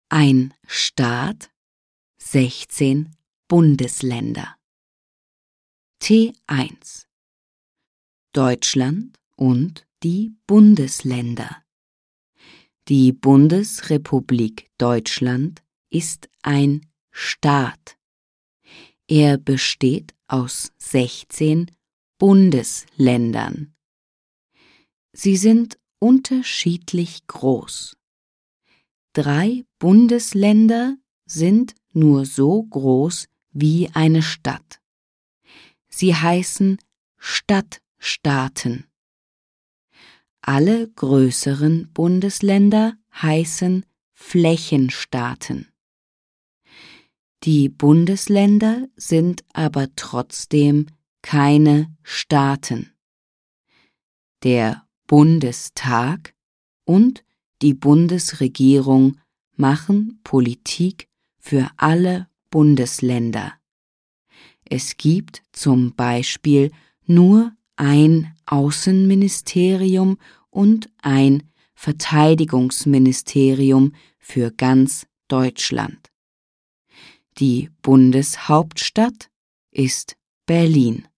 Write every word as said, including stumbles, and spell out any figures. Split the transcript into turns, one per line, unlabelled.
ein Staat, sechzehn Bundesländer. T eins Deutschland und die Bundesländer. Die Bundesrepublik Deutschland ist ein Staat. Er besteht aus sechzehn Bundesländern. Sie sind unterschiedlich groß. Drei Bundesländer sind nur so groß wie eine Stadt. Sie heißen Stadtstaaten. Alle größeren Bundesländer heißen Flächenstaaten. Die Bundesländer sind aber trotzdem keine Staaten. Der Bundestag und die Bundesregierung machen Politik für alle Bundesländer. Es gibt zum Beispiel nur ein Außenministerium und ein Verteidigungsministerium für ganz Deutschland. Die Bundeshauptstadt ist Berlin.